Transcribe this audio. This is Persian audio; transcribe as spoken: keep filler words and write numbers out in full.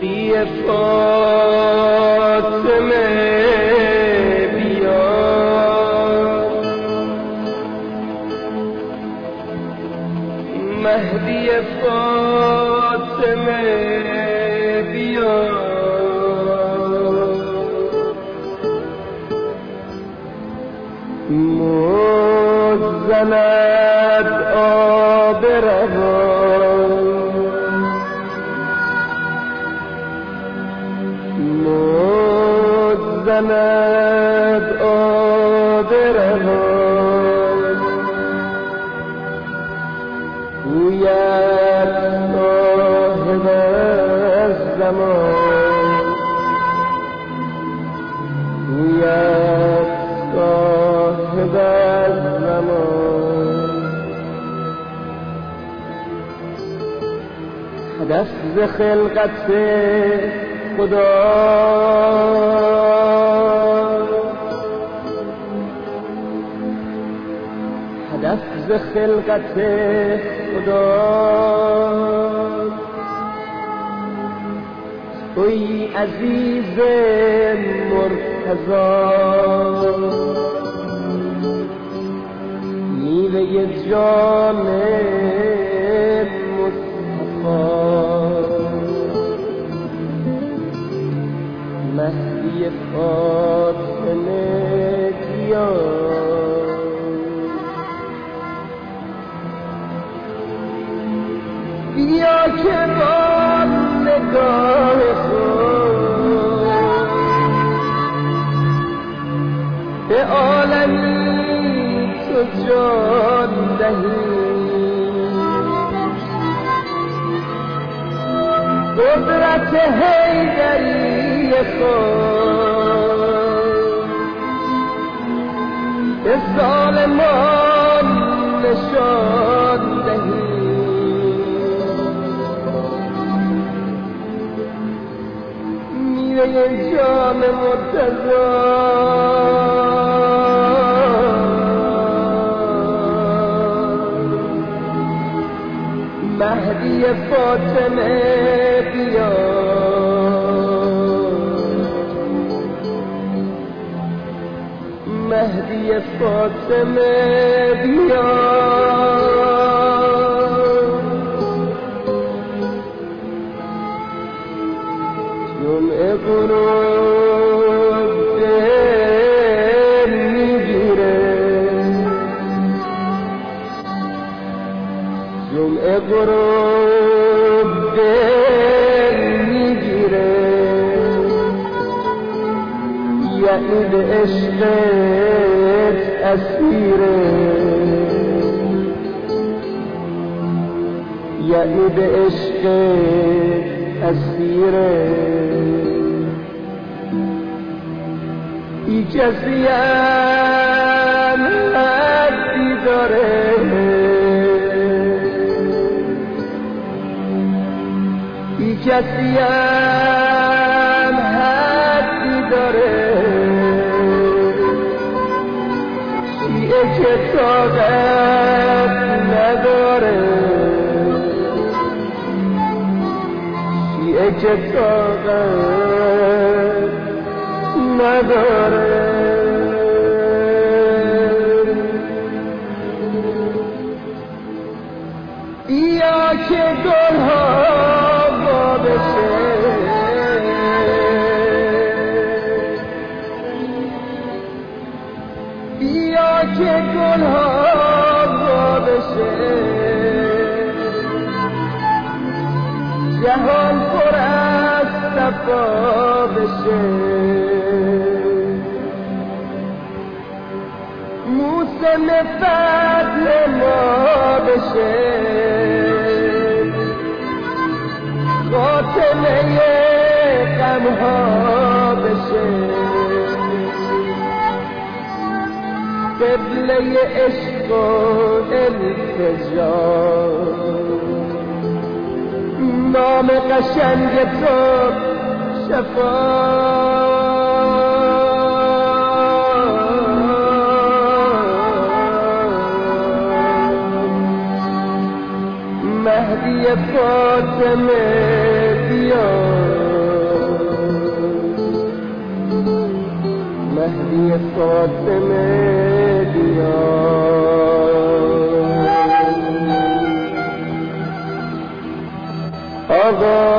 مهدی فاطمه بیا، مهدی فاطمه بیا، مزند آب روان، مزند آب روان، گوید صاحب الزمان، گوید صاحب الزمان. هدف ز خلقت خدا هدف ز خلقت خدا توی عزیز مرتضی، میوه جان مهدی فاطمه بیا، بیا که با نگاه خود به عالمی تو جان دهی، قدرت حیدری خود به ظالمان نشان دهی، میوه جان مرتضی مهدی فاطمه بیا، مهدی فاطمه بیا، جمعه غروب دل میگیره، جمعه غروب دل میگیره، یعنی به عشقت اسیره، یعنی به عشقت اسیره. ای کسی هم حدی داره، ای کسی هم حدی داره، شیعه که طاقت نداره، شیعه که طاقت نداره. بیا که گلها وا بشه، بیا که گلها وا بشه، جهان پر از صفا بشه، موسم فضل ما بشه، خاتمه غمها بشه، قبله عشق و التجا، نام قشنگ تو شفا. مهدی فاطمه بیا، مهدی فاطمه بیار. آقا